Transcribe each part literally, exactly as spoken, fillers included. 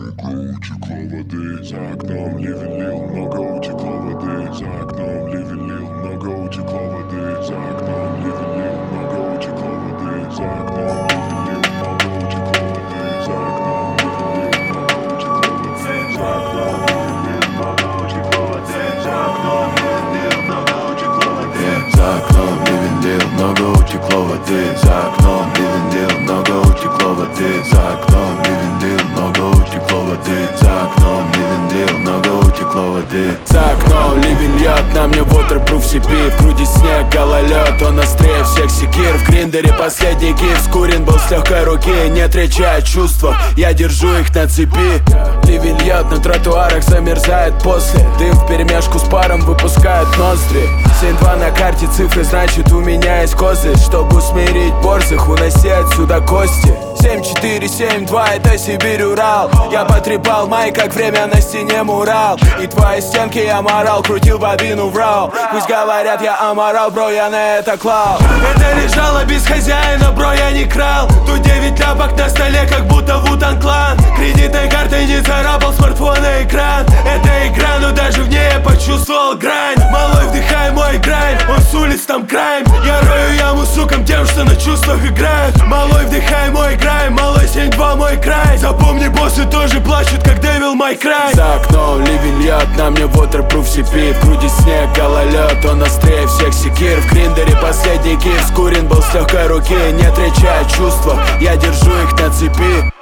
Много утекло воды, за окном ливень лил. Много утекло воды, за окном ливень лил. Много утекло воды, за окном ливень лил. Много утекло воды, за окном ливень лил. Много утекло воды, за окном ливень лил. Много утекло воды, за окном ливень лил. Много утекло воды, за окном ливень лил. Много утекло воды, за окном ливень лил. Много утекло воды, за окном ливень лил. Много утекло воды, за окном ливень лил. Много утекло воды, за окном ливень лил. Много утекло воды. За окном ливень льет, на мне waterproof си пи. В груди снег, гололед, он острее всех секир. В гриндере последний кир, скурен был с легкой руки. Нет речи о чувствах, я держу их на цепи. Ливень льет, на тротуарах замерзает после. Дым вперемешку с паром выпускает ноздри. семь два на карте цифры, значит у меня есть козырь. Чтобы усмирить борзых, уноси отсюда кости. Семь четыре семь два, это Сибирь, Урал. Я потрепал май, как время на стене мурал. И твои стенки я морал, крутил бобину, врал. Пусть говорят, я аморал, бро, я на это клал. Это лежало без хозяина, бро, я не крал. Тут девять ляпок на столе, как будто Вутан клан. Кредитной картой не царапал смартфон и экран. Это игра, но даже в ней я почувствовал грань. Малой, вдыхай мой грань, он с улиц там крайм. Я рою яму сукам тем, что на чувствах играют. Малой, вдыхай мой грань. Малой, семь два мой край. Запомни, боссы тоже плачут, как Devil May Cry. За окном ливень льет, на мне waterproof си пи. В груди снег, гололед, он острее всех секир. В гриндере последний кир, скурен был с легкой руки. Нет речи о чувствах, я держу их на цепи.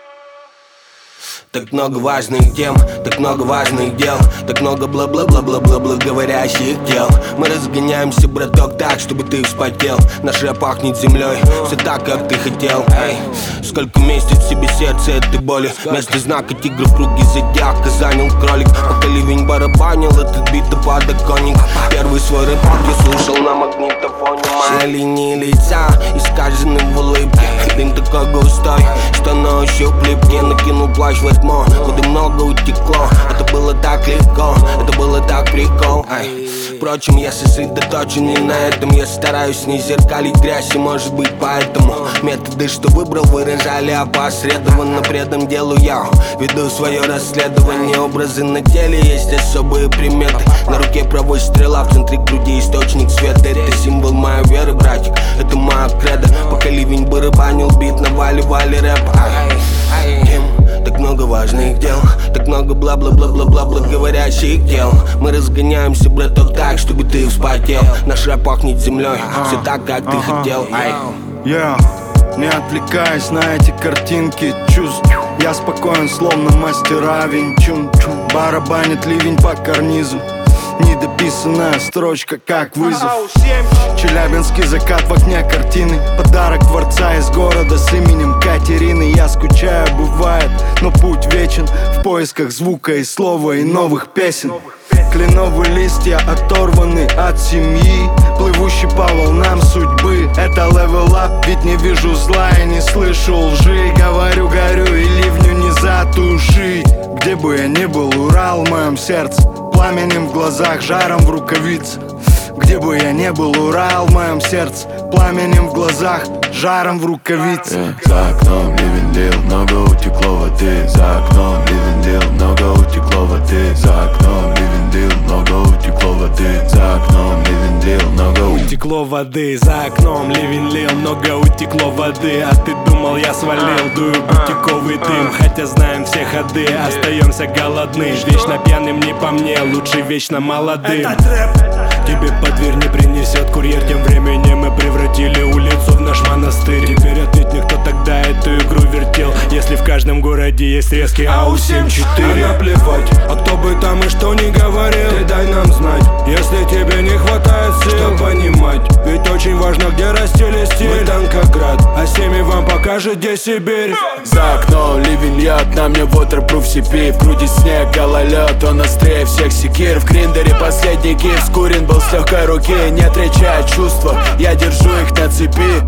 Так много важных тем, так много важных дел, так много бла-бла-бла-бла-бла-бла говорящих дел. Мы разгоняемся, браток, так, чтобы ты вспотел. Наш рэп пахнет землей, все так, как ты хотел. Эй, сколько месяцев в себе сердце этой боли. Вместо знака тигра в круге зодиака занял кролик. Пока ливень барабанил, этот бит подоконник. Первый свой рэп я слушал на магнитофоне. На линии лица, искажены в улыбке. Дым такой густой, что на ощупь липкий. Накинул плащ в тьму, куда много утекло. Это было так легко, это было так прикол. Ай. Впрочем, я сосредоточен и на этом. Я стараюсь не зеркалить грязь, и может быть поэтому методы, что выбрал, выражали опосредованно. При этом делу я веду свое расследование. Образы на теле, есть особые приметы. На руке правой стрела, в центре груди источник света. Это символ моей веры, братик, это моя кредо. Пока ливень барабанил бит, наваливали рэп. Ай, ай, ай. Так много важных дел, так много бла-бла-бла-бла-бла-бла говорящих дел. Мы разгоняемся, браток, так, чтобы ты вспотел. Наш рэп пахнет землей, все так, как ты хотел. Ай. Yeah. Не отвлекаясь на эти картинки чувств, я спокоен, словно мастера Винчун. Барабанит ливень по карнизу, недописанная строчка, как вызов. Челябинский закат в окне картины, подарок творца из города с именем Катерины. Я скучаю, бывает, но путь вечен в поисках звука и слова и новых песен. Кленовые листья оторваны от семьи, плывущий по волнам судьбы. Это level up, ведь не вижу зла и не слышу лжи. Говорю, горю и ливню не затушить. Где бы я ни был, Урал в моем сердце, пламенем в глазах, жаром в рукавице. Где бы я ни был, Урал в моем сердце, пламенем в глазах, жаром в рукавице. yeah. За окном ливень лил, много утекло воды. За окном ливень лил, много утекло воды. За окном ливень лил, много утекло воды. За окном ливень лил, много утекло воды. За окном ливень лил, много утекло воды. А ты думал, я свалил, дую бутиковый дым. Хотя знаем все ходы, остаемся голодны. Вечно пьяным не по мне, лучше вечно молодым. Тебе под дверь не принесет курьер. Тем временем мы превратили улицу в наш монастырь. Теперь ответь мне, кто тогда эту игру вертел, если в каждом городе есть резкий ау семь четыре. А наплевать, а кто бы там и что ни говорил, ты дай нам знать, если тебе не хватает сил, что понимать. Ведь очень важно, где растили стиль. Мы Танкоград, а семьи вам покажет, где Сибирь. За окном ливень льет, на мне waterproof си пи. В груди снег, гололед, он острее всех секир. В гриндере последний кир, скурен был с легкой руки. Нет речи о чувствах, я держу их на цепи.